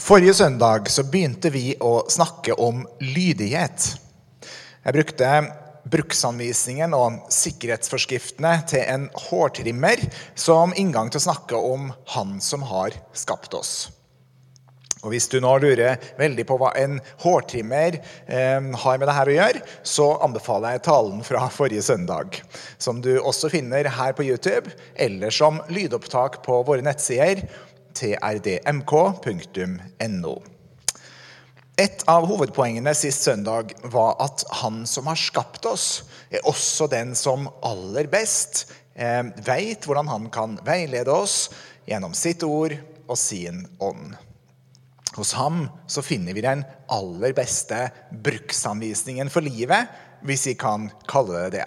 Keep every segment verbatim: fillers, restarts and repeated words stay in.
Forrige søndag så begynte vi å snakke om lydighet. Jeg brukte bruksanvisningen og sikkerhetsforskriftene til en hårtrimmer som inngang til å snakke om han som har skapt oss. Og hvis du nå lurer veldig på hva en hårtrimmer eh, har med det her å gjøre, så anbefaler jeg talen fra forrige søndag, som du også finner her på YouTube, eller som lydopptak på våre nettsider, t r d m k punktum n o. Et av hovedpoengene sist søndag var at han som har skapt oss er også den som aller best eh, vet hvordan han kan veilede oss gjennom sitt ord og sin ånd. Hos ham så finner vi den aller beste bruksanvisningen for livet, hvis vi kan kalle det det.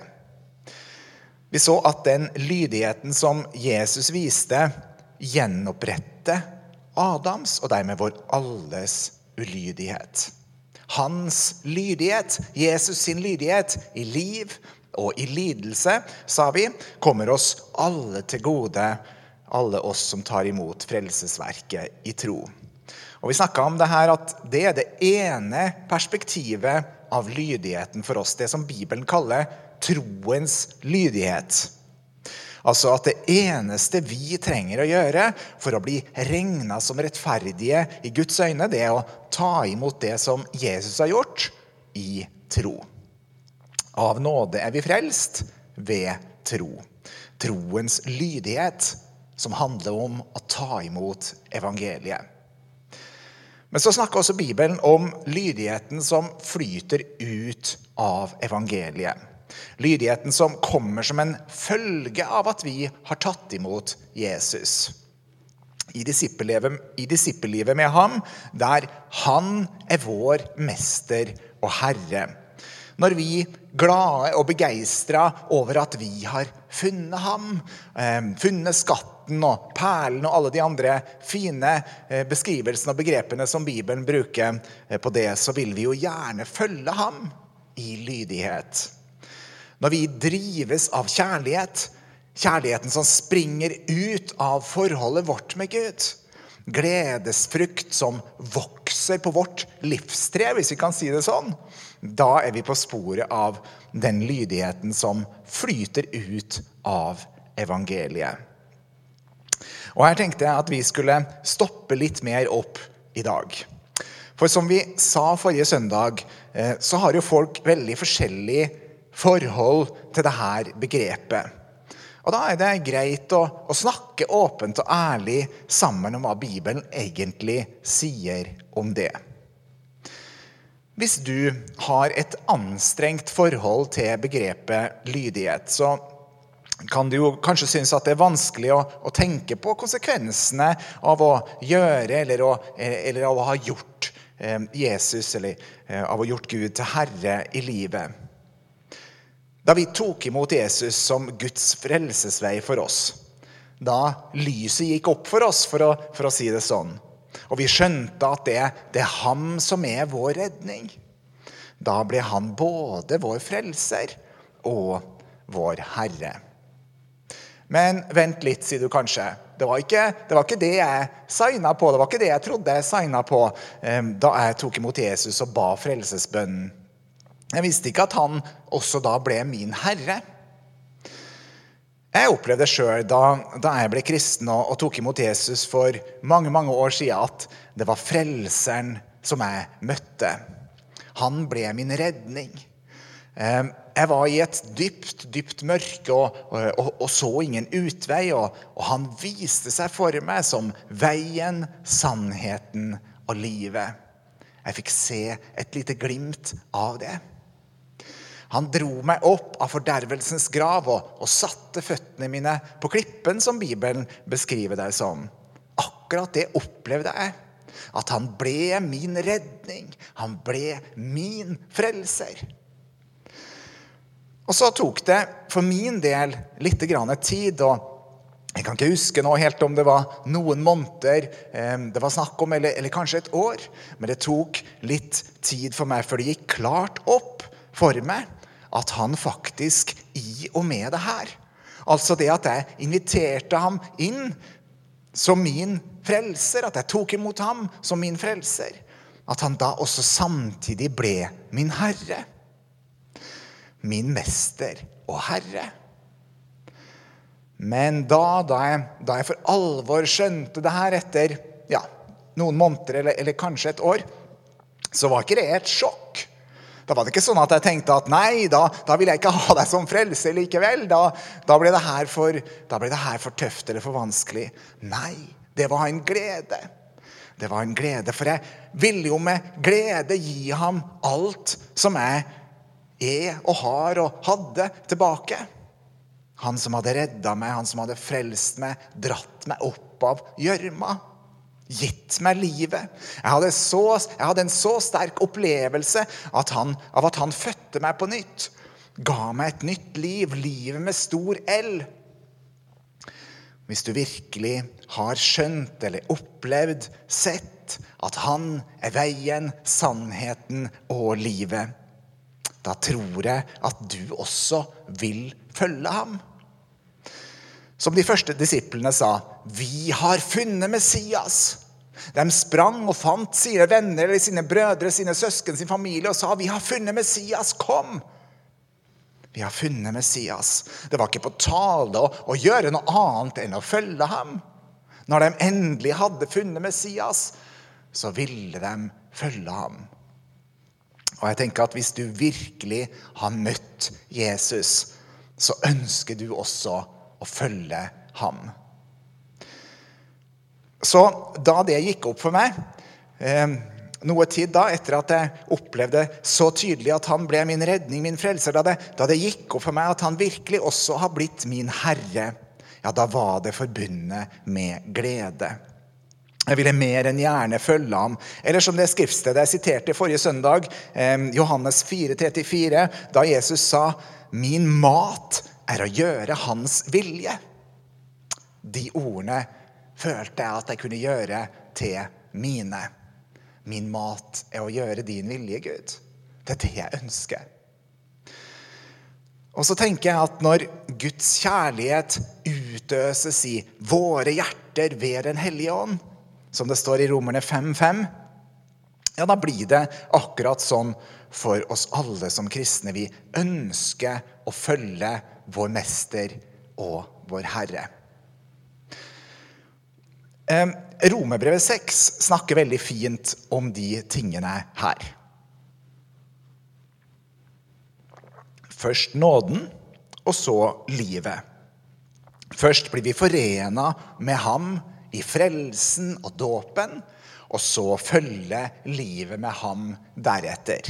Vi så at den lydigheten som Jesus viste gjenopprette Adams og dermed vår alles ulydighet. Hans lydighet, Jesus sin lydighet i liv og i lidelse, sa vi, kommer oss alle til gode, alle oss som tar imot frelsesverket i tro. Og vi snakket om det her at det er det ene perspektivet av lydigheten for oss, det som Bibelen kaller troens lydighet. Altså at det eneste vi trenger å gjøre for å bli regnet som rettferdige i Guds øyne, det er å ta imot det som Jesus har gjort i tro. Av nåde er vi frelst ved tro. Troens lydighet som handler om å ta imot evangeliet. Men så snakker også Bibelen om lydigheten som flyter ut av evangeliet. Lydigheten som kommer som en følge av at vi har tatt imot Jesus. I disippellivet, i disippellivet med ham, der han er vår mester og herre. Når vi glade og begeistret over at vi har funnet ham, eh, funnet skatten og perlen og alle de andre fine eh, beskrivelsene og begrepene som Bibelen bruker eh, på det, så vil vi jo gjerne følge ham i lydighet. Når vi drives av kjærlighet, kjærligheten som springer ut av forholdet vårt med Gud, gledesfrukt som vokser på vårt livstre, hvis vi kan si det sånn, da er vi på sporet av den lydigheten som flyter ut av evangeliet. Og her tenkte jeg at vi skulle stoppe litt mer opp i dag. For som vi sa forrige søndag, så har jo folk veldig forskjellig forhold til det her begrepet. Og da er det greit å, å snakke åpent og ærlig sammen om hva Bibelen egentlig sier om det. Hvis du har et anstrengt forhold til begrepet lydighet, så kan du jo kanskje synes at det er vanskelig å, å tenke på konsekvensene av å gjøre eller, å, eller av å ha gjort eh, Jesus eller eh, av å gjort Gud til herre i livet. Da vi tok imot Jesus som Guds frelsesvei for oss, da lyset gikk opp for oss, for å, for å si det sånn, og vi skjønte at det, det er ham som er vår redning, da ble han både vår frelser og vår herre. Men vent litt, sier du kanskje. Det var ikke det, var ikke det jeg signet på, det var ikke det jeg trodde jeg signet på eh, da jeg tok imot Jesus og ba frelsesbønnen. Jeg visste ikke at han også da ble min herre. Jeg opplevde selv da, da jeg ble kristen og, og tok imot Jesus for mange, mange år siden at det var frelseren som jeg møtte. Han ble min redning. Jeg var i et dypt, dypt mørke og, og, og så ingen utvei, og, og han viste seg for meg som veien, sannheten og livet. Jeg fikk se et lite glimt av det. Han dro meg opp av fordervelsens grav og, og satte føttene mine på klippen, som Bibelen beskriver det som. Akkurat det opplevde jeg. At han ble min redning. Han ble min frelser. Og så tok det for min del litt grann tid, og jeg kan ikke huske nå helt om det var noen måneder det var snakk om, eller, eller kanskje et år, men det tok litt tid for meg før det gikk klart opp for meg at han faktisk i og med det her, altså det at jeg inviterte ham inn som min frelser, at jeg tok imot ham som min frelser, at han da også samtidig ble min herre, min mester og herre. Men da, da jeg, da jeg for alvor skjønte det her etter ja, noen måneder eller, eller kanskje et år, så var ikke det et sjokk. Da var det ikke sånn at jeg tenkte at nei, da, da vil jeg ikke ha deg som frelser likevel. Da, da, ble det her for, da ble det her for tøft eller for vanskelig. Nei, det var en glede. Det var en glede, for jeg ville jo med glede gi ham alt som jeg er og har og hadde tilbake. Han som hadde reddet meg, han som hadde frelst meg, dratt meg opp av gjørma, gitt meg livet. Jeg hadde, så, jeg hadde en så sterk opplevelse at han, av at han fødte meg på nytt, ga meg et nytt liv, livet med stor L. Hvis du virkelig har skjønt eller opplevd, sett at han er veien, sannheten og livet, da tror jeg at du også vil følge ham. Som de første disiplene sa, vi har funnet Messias. De sprang og fant sine venner, eller sine brødre, sine søsken, sin familie, og sa, vi har funnet Messias, kom! Vi har funnet Messias. Det var ikke på tale å, å gjøre noe annet enn å følge ham. Når de endelig hadde funnet Messias, så ville de følge ham. Og jeg tenker at hvis du virkelig har møtt Jesus, så ønsker du også å følge ham. Så da det gikk opp for meg, eh, noe tid da, etter at jeg opplevde så tydelig at han ble min redning, min frelser, da det, da det gikk opp for meg at han virkelig også har blitt min herre, ja, da var det forbundet med glede. Jeg ville mer enn gjerne følge ham. Eller som det skriftstedet jeg siterte forrige søndag, eh, Johannes fire trettifire, da Jesus sa, min mat er å gjøre hans vilje. De ordene følte jeg at jeg kunne gjøre til mine. Min mat er å gjøre din vilje, Gud. Det er det jeg ønsker. Og så tenker jeg at når Guds kjærlighet utøses i våre hjerter ved den hellige ånd, som det står i Romerne fem fem, ja, da blir det akkurat sånn for oss alle som kristne. Vi ønsker å følge vår mester og vår Herre. Eh, Romerbrevet seks snakker veldig fint om de tingene her. Først nåden, og så livet. Først blir vi forenet med ham i frelsen og dåpen, og så følge livet med ham deretter.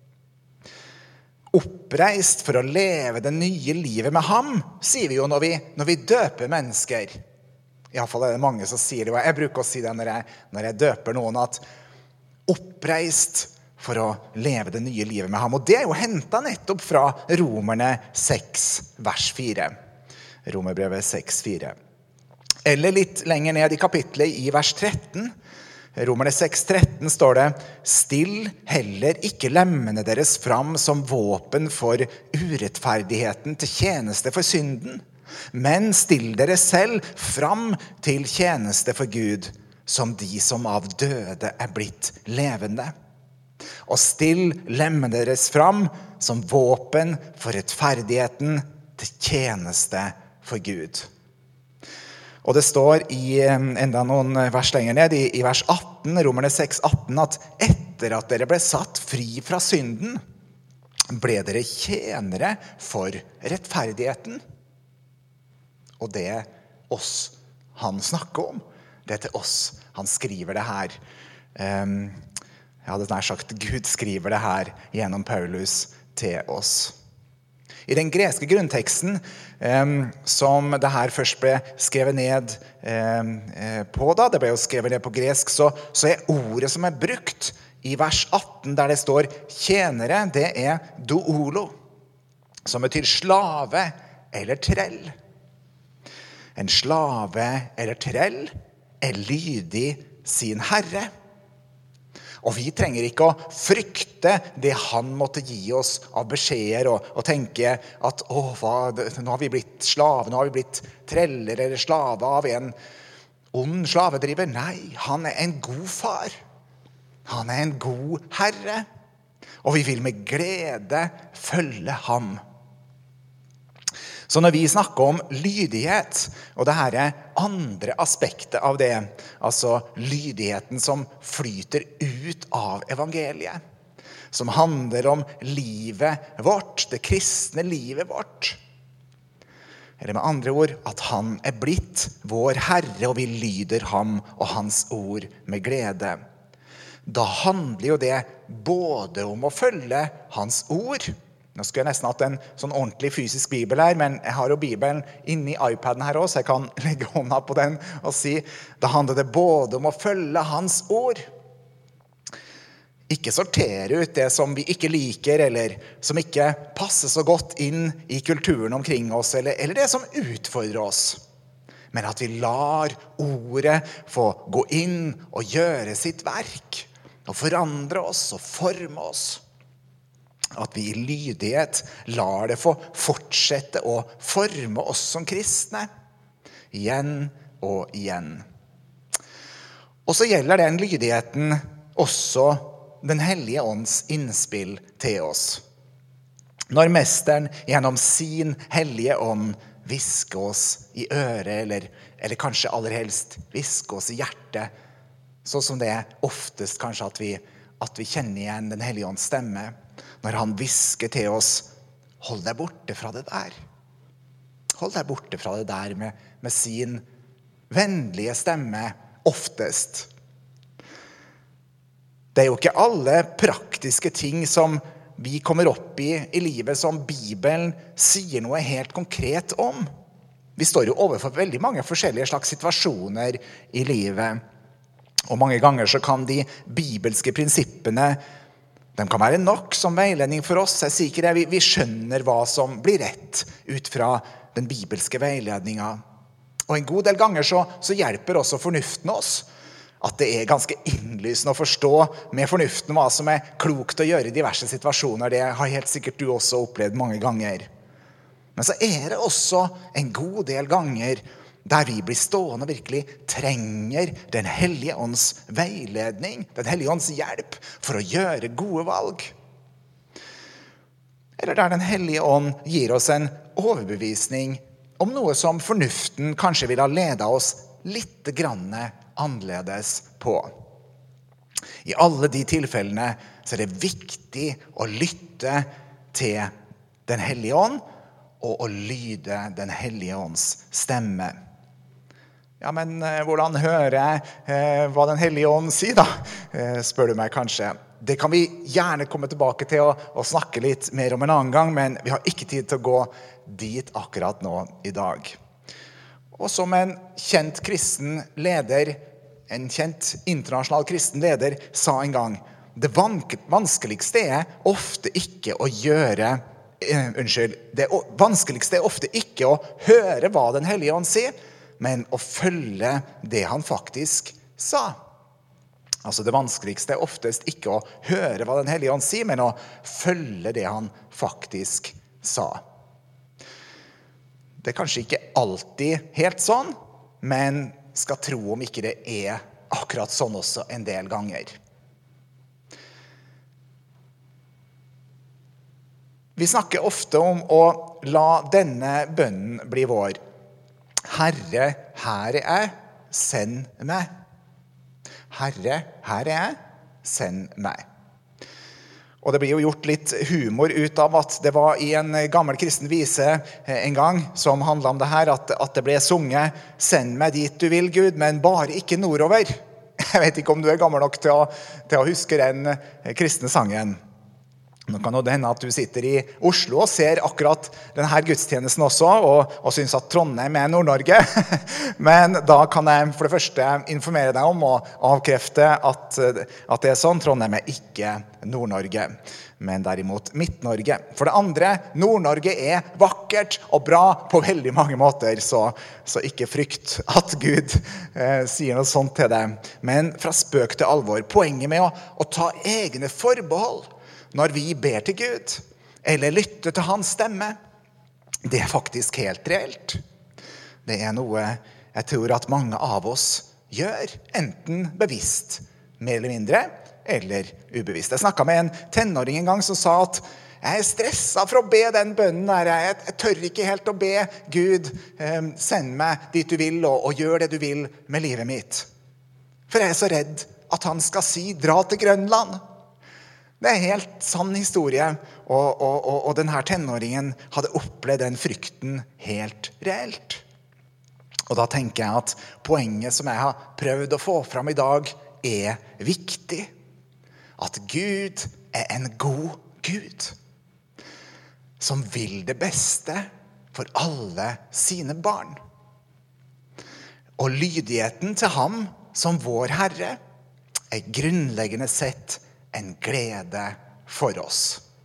Oppreist for å leve det nye livet med ham, sier vi jo når vi, når vi døper mennesker. I hvert fall er det mange som sier det, og jeg bruker å si det når jeg, når jeg døper noen, at oppreist for å leve det nye livet med ham. Og det er jo hentet nettopp fra Romerne seks, vers fire. Romerbrevet seks, fire. Eller litt lenger ned i kapitlet i vers tretten, Romerne seks tretten står det, still heller ikke lemmene deres fram som våpen for urettferdigheten til tjeneste for synden, men still dere selv fram til tjeneste for Gud, som de som av døde er blitt levende. Og still lemmene deres fram som våpen for rettferdigheten til tjeneste for Gud. Og det står i enda noen vers lenger ned, i, i vers atten, Romerne seks atten, at etter at dere ble satt fri fra synden, ble dere tjenere for rettferdigheten. Og det er oss han snakker om. Det er til oss han skriver det her. Um, jeg hadde nær sagt, Gud skriver det her gjennom Paulus til oss. I den greske grunnteksten, eh, som det her først ble skrevet ned eh, på, da, det ble jo skrevet ned på gresk, så, så er ordet som er brukt i vers atten, der det står tjenere, det er doolo, som betyr slave eller trell. En slave eller trell er lydig sin herre. Og vi trenger ikke å frykte det han måtte gi oss av beskjeder og, og tenke at åh, hva, nå har vi blitt slave, nå har vi blitt treller eller slave av en ond slavedriver. Nei, han er en god far. Han er en god herre. Og vi vil med glede følge ham. Så når vi snakker om lydighet, og det her er andre aspektet av det, altså lydigheten som flyter ut av evangeliet, som handler om livet vårt, det kristne livet vårt, eller med andre ord, at han er blitt vår Herre, og vi lyder ham og hans ord med glede. Da handler jo det både om å følge hans ord. Nå skulle jeg nesten hatt en sånn ordentlig fysisk bibel her, men jeg har jo bibelen inne i iPaden her også, så jeg kan legge hånda på den og si, da handler det både om å følge hans ord. Ikke sortere ut det som vi ikke liker, eller som ikke passer så godt inn i kulturen omkring oss, eller, eller det som utfordrer oss. Men at vi lar ordet få gå inn og gjøre sitt verk, og forandre oss og forme oss. At vi i lydighet lar det få fortsette å forme oss som kristne, igjen og igjen. Og så gjelder den lydigheten også den hellige ånds innspill til oss. Når mesteren gjennom sin hellige ånd visker oss i øret, eller, eller kanskje aller helst visker oss i hjertet, sånn som det er oftest kanskje at vi, at vi kjenner igjen den hellige ånds stemme, når han visker til oss, hold deg borte fra det der. Hold deg borte fra det der med, med sin vennlige stemme oftest. Det er jo ikke alle praktiske ting som vi kommer opp i i livet som Bibelen sier noe helt konkret om. Vi står jo overfor veldig mange forskjellige slags situasjoner i livet. Og mange ganger så kan de bibelske prinsippene, de kan være nok som veiledning for oss. Jeg sier ikke det, vi, vi skjønner hva som blir rett ut fra den bibelske veiledningen. Og en god del ganger så, så hjelper også fornuften oss. At det er ganske innlysende å forstå med fornuften hva som er klokt å gjøre i diverse situasjoner. Det har helt sikkert du også opplevd mange ganger. Men så er det også en god del ganger der vi blir stående og virkelig trenger den hellige ånds veiledning, den hellige ånds hjelp for å gjøre gode valg. Eller der den hellige ånd gir oss en overbevisning om noe som fornuften kanskje vil ha ledet oss litt grann annerledes på. I alle de tilfellene så er det viktig å lytte til den hellige ånd og å lyde den hellige ånds stemme. Ja, men eh, hvordan hører jeg eh, hva den hellige ånd sier da? Eh, spør du meg kanskje. Det kan vi gjerne komme tilbake til å, å snakke litt mer om en annen gang, men vi har ikke tid til å gå dit akkurat nå i dag. Og som en kjent kristen leder, en kjent internasjonal kristen leder, sa en gang, det vanskeligste er ofte ikke å gjøre, eh, unnskyld, det vanskeligste er ofte ikke å høre hva den hellige ånd sier, men å følge det han faktisk sa. Altså det vanskeligste er oftest ikke å høre hva den hellige ånd sier, men å følge det han faktisk sa. Det er kanskje ikke alltid helt sånn, men skal tro om ikke det er akkurat sånn også en del ganger. Vi snakker ofte om å la denne bønnen bli vår. Herre, her er jeg, send meg. Herre, her er jeg, send meg. Og det blir jo gjort litt humor ut av at det var i en gammel kristen vise en gang som handlet om det her, at, at det ble sunget, send meg dit du vil, Gud, men bare ikke nordover. Jeg vet ikke om du er gammel nok til å, til å huske den kristne sangen. Nå kan det hende at du sitter i Oslo og ser akkurat denne gudstjenesten også, og, og synes at Trondheim er Nord-Norge. Men da kan jeg for det første informere deg om og avkrefte at, at det er sånn. Trondheim er ikke Nord-Norge, men derimot Midt-Norge. For det andre, Nord-Norge er vakkert og bra på veldig mange måter, så, så ikke frykt at Gud eh, sier noe sånt til deg. Men fra spøk til alvor, poenget med å, å ta egne forbehold når vi ber til Gud, eller lytter til hans stemme, det er faktisk helt reelt. Det er noe jeg tror at mange av oss gjør, enten bevisst, mer eller mindre, eller ubevisst. Jeg snakket med en tenåring en gang som sa at jeg er stresset for å be den bønnen der. Jeg, jeg tør ikke helt å be Gud, eh, send meg dit du vil, og, og gjør det du vil med livet mitt. For jeg er så redd at han skal si, dra til Grønland. Det er en helt sann historie, og, og, og, og denne tenåringen hadde opplevd den frykten helt reelt. Og da tenker jeg at poenget som jeg har prøvd å få fram i dag er viktig. At Gud er en god Gud, som vil det beste for alle sine barn. Og lydigheten til ham som vår Herre er grunnleggende sett en glede for oss.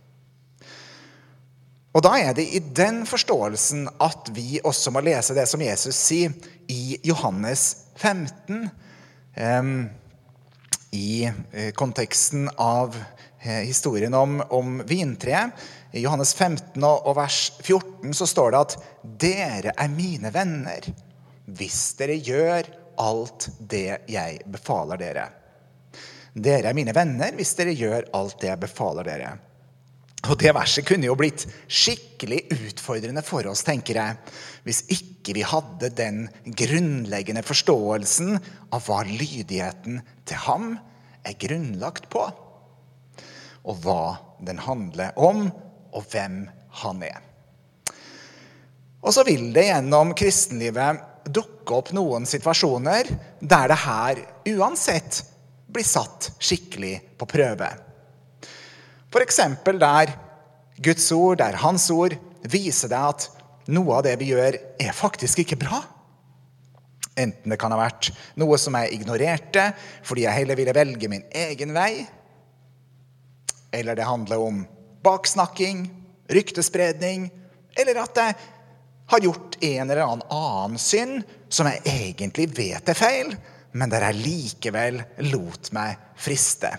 Og da er det i den forståelsen at vi også må lese det som Jesus sier i Johannes femten, um, i konteksten av eh, historien om, om vintreet. I Johannes femten og, og vers fjorten så står det at dere er mine venner hvis dere gjør alt det jeg befaler dere. Dere er mine venner hvis dere gjør alt det jeg befaler dere. Og det verset kunne jo blitt skikkelig utfordrende for oss, tenker jeg, hvis ikke vi hadde den grunnleggende forståelsen av hva lydigheten til ham er grunnlagt på, og hva den handler om, og hvem han er. Og så vil det gjennom kristenlivet dukke opp noen situasjoner der det her uansett blir satt skikkelig på prøve. For eksempel der Guds ord, der hans ord, viser deg at noe av det vi gjør er faktisk ikke bra. Enten det kan ha vært noe som jeg ignorerte, fordi jeg heller ville velge min egen vei, eller det handler om baksnakking, ryktespredning, eller at jeg har gjort en eller annen annen synd som jeg egentlig vet er feil, men der jeg likevel lot meg friste.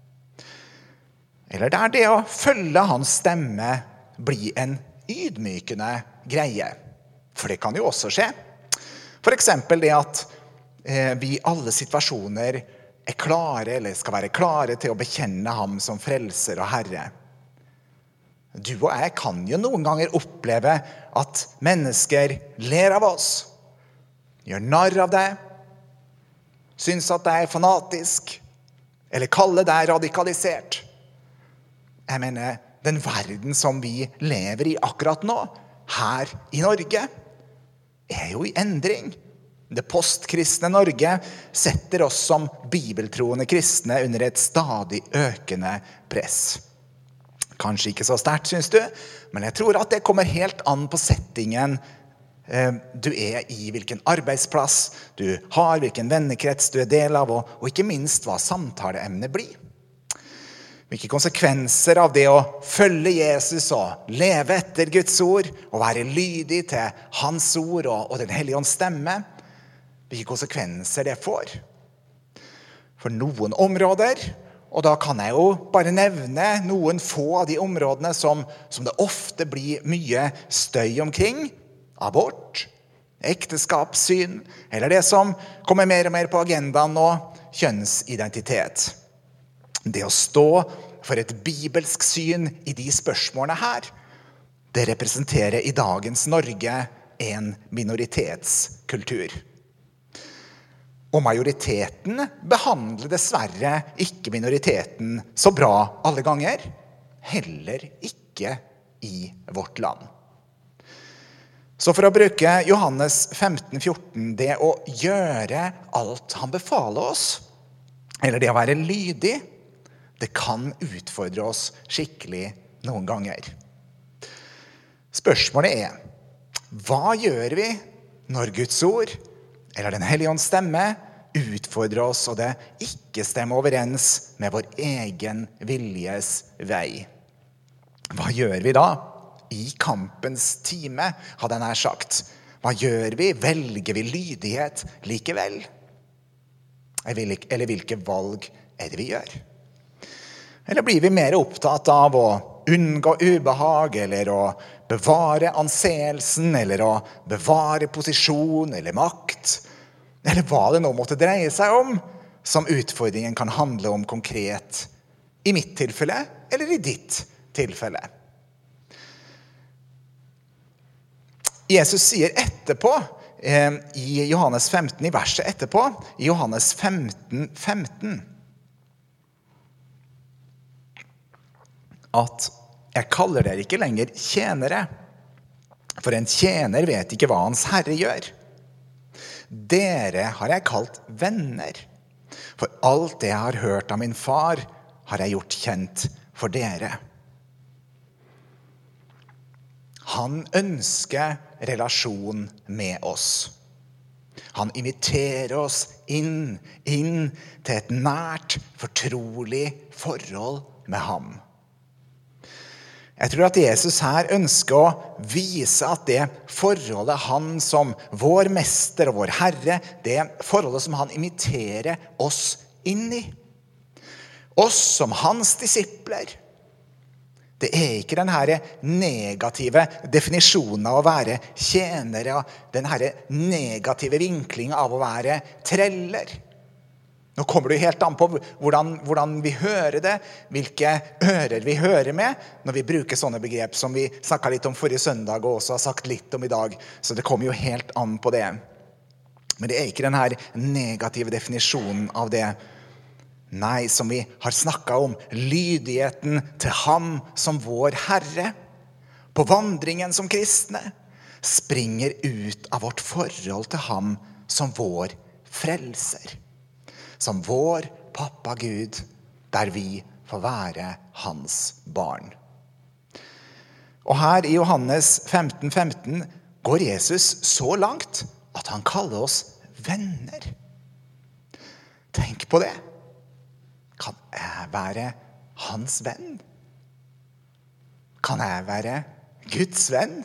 Eller der det å følge hans stemme blir en ydmykende greie. For det kan jo også skje. For eksempel det at eh, vi i alle situasjoner er klare, eller skal være klare til å bekjenne ham som frelser og herre. Du og jeg kan jo noen ganger oppleve at mennesker ler av oss, gjør narr av deg, syns at deg er fanatisk, eller kaller deg radikalisert. Jeg mener, den verden som vi lever i akkurat nå, her i Norge, er jo i endring. Det postkristne Norge setter oss som bibeltroende kristne under et stadig økende press. Kanskje ikke så sterkt, synes du, men jeg tror at det kommer helt an på settingen du er i, hvilken arbeidsplass du har, hvilken vennekrets du er del av, og, og ikke minst hva samtaleemnet blir. Hvilke konsekvenser av det å følge Jesus og leve etter Guds ord, og være lydig til hans ord og, og den hellige ånds stemme, hvilke konsekvenser det får. For noen områder, og da kan jeg jo bare nevne noen få av de områdene som, som det ofte blir mye støy omkring, abort, ekteskapssyn, eller det som kommer mer og mer på agendaen nå, kjønnsidentitet. Det å stå for et bibelsk syn i de spørsmålene her, det representerer i dagens Norge en minoritetskultur. Og majoriteten behandler dessverre ikke minoriteten så bra alle ganger, heller ikke i vårt land. Så for å bruke Johannes femten fjorten, det å gjøre alt han befaler oss, eller det å være lydig, det kan utfordre oss skikkelig noen ganger. Spørsmålet er, hva gjør vi når Guds ord, eller den hellige ånds stemme, utfordrer oss, og det ikke stemmer overens med vår egen viljes vei? Hva gjør vi da? I kampens time, hadde jeg nær sagt. Hva gjør vi? Velger vi lydighet likevel? Eller hvilke valg er det vi gjør? Eller blir vi mer opptatt av å unngå ubehag, eller å bevare anseelsen, eller å bevare posisjon eller makt, eller hva det nå måtte dreie seg om, som utfordringen kan handle om konkret i mitt tilfelle, eller i ditt tilfelle. Jesus sier etterpå, eh, i Johannes femten, i verset etterpå, i Johannes femten, femten, at jeg kaller dere ikke lenger tjenere, for en tjener vet ikke hva hans herre gjør. Dere har jeg kalt venner, for alt det jeg har hørt av min far, har jeg gjort kjent for dere. Han ønsker relasjon med oss. Han inviterer oss inn, inn til et nært, fortrolig forhold med ham. Jeg tror at Jesus her ønsker å vise at det forholdet han som vår mester og vår herre, det forholdet som han inviterer oss inn i. Oss som hans disipler. Det er ikke den her negative definisjonen av å være tjenere, den her negative vinklingen av å være treller. Nå kommer det helt an på hvordan, hvordan vi hører det, hvilke ører vi hører med, når vi bruker sånne begrep som vi snakket litt om forrige søndag og også har sagt litt om i dag. Så det kommer jo helt an på det. Men det er ikke den her negative definisjonen av det. Nei, som vi har snakket om, lydigheten til ham som vår Herre, på vandringen som kristne, springer ut av vårt forhold til ham som vår frelser. Som vår pappa Gud, der vi får være hans barn. Og her i Johannes femten, femten går Jesus så langt at han kaller oss venner. Tenk på det. Kan jeg være hans venn? Kan jeg være Guds venn?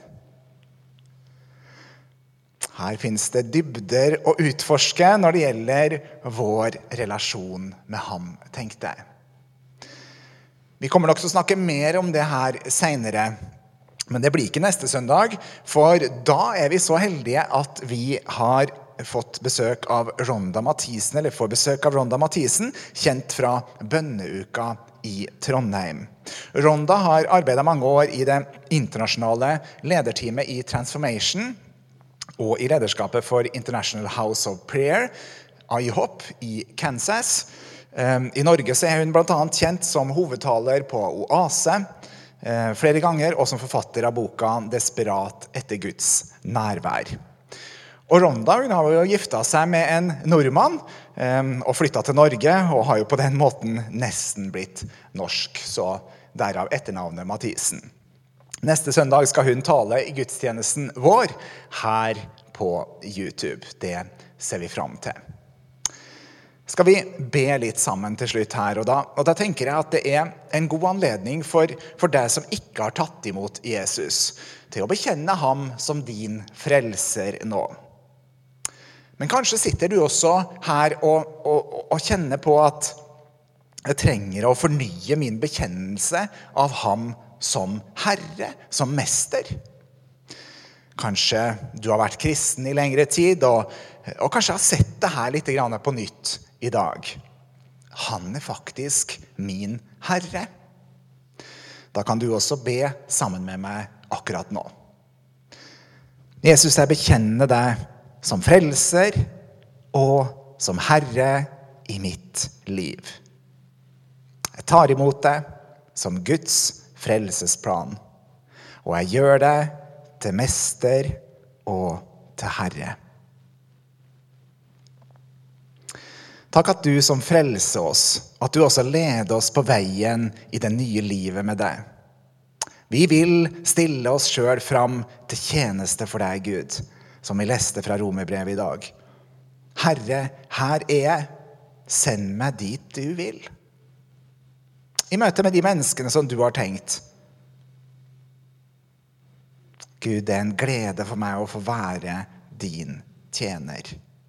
Her finnes det dybder å utforske når det gjelder vår relasjon med ham, tenkte jeg. Vi kommer nok til å snakke mer om det her senere, men det blir ikke neste søndag, for da er vi så heldige at vi har fått besøk av Ronda Mathisen, eller får besøk av Ronda Mathisen, kjent fra bønneuka i Trondheim. Ronda har arbeidet mange år i det internasjonale lederteamet i Transformation, og i lederskapet for International House of Prayer, I H O P, i Kansas. I Norge så er hun blant annet kjent som hovedtaler på Oase flere ganger, og som forfatter av boka Desperat etter Guds nærvær. Og Ronda hun har jo giftet seg med en nordmann og flyttet til Norge, og har jo på den måten nesten blitt norsk, så derav etternavnet Mathisen. Neste søndag skal hun tale i gudstjenesten vår her på YouTube. Det ser vi fram til. Skal vi be litt sammen til slutt her, og da, og da tenker jeg at det er en god anledning for, for deg som ikke har tatt imot Jesus, til å bekjenne ham som din frelser nå. Men kanskje sitter du også her og, og, og kjenner på at jeg trenger å fornye min bekjennelse av ham som herre, som mester. Kanskje du har vært kristen i lengre tid, og, og kanskje har sett det her litt grann på nytt i dag. Han er faktisk min herre. Da kan du også be sammen med meg akkurat nå. Jesus, jeg bekjenner deg som frelser og som herre i mitt liv. Jeg tar imot deg som Guds frelsesplan, og jeg gjør det til mester og til herre. Takk at du som frelser oss, at du også leder oss på veien i det nye livet med deg. Vi vil stille oss selv fram til tjeneste for deg, Gud, som vi leste fra Romerbrevet i dag. Herre, her er jeg. Send meg dit du vil. I møte med de menneskene som du har tenkt. Gud, det er en glede for meg å få være din tjener.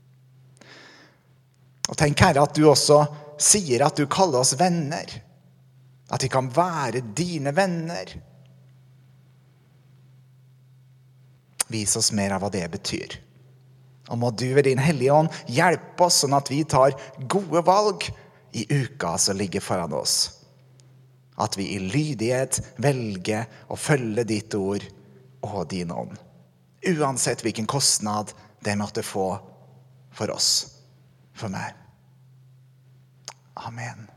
Og tenk, Herre, at du også sier at du kaller oss venner. At vi kan være dine venner. Vis oss mer av hva det betyr. Og må du ved din hellige ånd hjelpe oss sånn at vi tar gode valg i uka som ligger foran oss. At vi i lydighet velger å følge ditt ord og din ånd. Uansett hvilken kostnad det måtte få for oss, for meg. Amen.